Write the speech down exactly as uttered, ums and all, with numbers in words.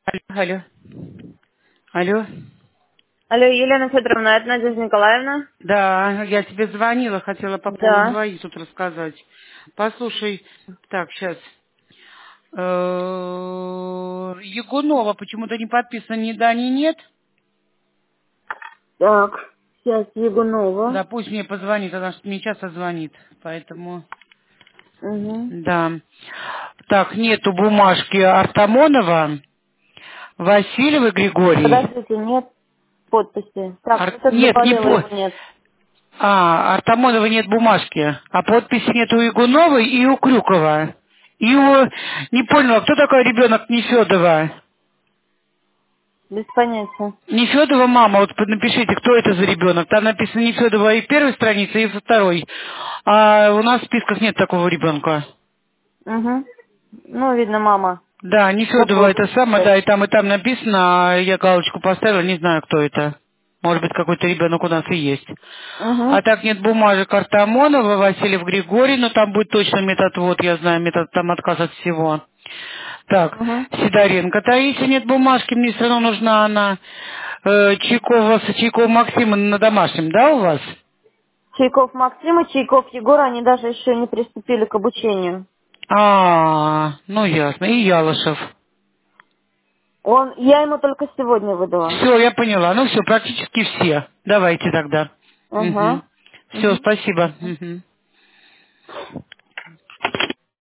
Алло, алло. Алло. Алло, Елена Федоровна, это Надежда Николаевна? Да, я тебе звонила, хотела по поводу Да. двоих тут рассказать. Послушай, так, сейчас. Ягунова почему-то не подписано ни да, ни нет. Так, сейчас Ягунова. Да, пусть мне позвонит, она что мне часто звонит, поэтому... Угу. Да. Так, нету бумажки Артамонова, Васильева Григорий. Подождите, нет подписи. Так, Ар- кто-то Нет, не заболел, по... его нет. А, Артамонова нет бумажки, а подписи нет у Игуновой и у Крюкова. И у... Не поняла, кто такой ребенок Нефедова? Без понятия. Нефедова мама, вот напишите, кто это за ребенок. Там написано Нефедова и в первой странице, и во второй. А у нас в списках нет такого ребенка. Угу. Ну, видно, мама Да, Нефедова попробует это самое, сказать. да, и там, и там написано, а я галочку поставила, не знаю, кто это. Может быть, какой-то ребенок у нас и есть. А Угу. так нет бумажек Артамонова, Васильев Григорий, но там будет точно метод вот, я знаю, метод там отказ от всего. Так, Угу. Сидоренко Таисия, нет бумажки, мне все равно нужна она. Э, Чайкова, Чайкова Максима на домашнем, да, у вас? Чайков Максим и Чайков Егор, они даже еще не приступили к обучению. А, ну ясно, и Ялышев. Он, я ему только сегодня выдала. Все, я поняла. Ну все, практически все. Давайте тогда. Угу. Угу. Все, Угу. спасибо. Мгм.